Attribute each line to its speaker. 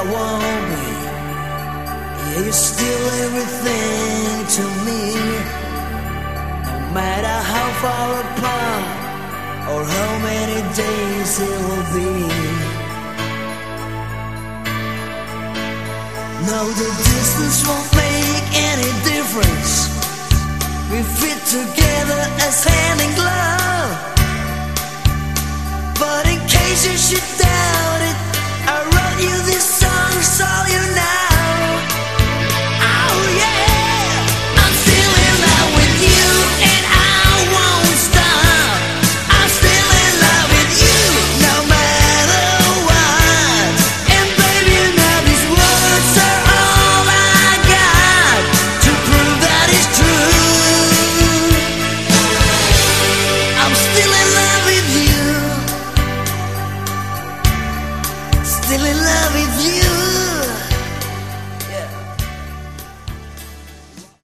Speaker 1: won't be. Yeah, you're still everything to me. No matter how far apart or how many days it will be. No, the distance won't make any difference. We fit together as hand in glove. But in case you should doubt it, I wrote you this song so you know. Oh yeah, I'm still in love with you and I won't stop. I'm still in love with you no matter what. And baby, you know these words are all I got to prove that it's true. I'm still in love with you. Still in love with you.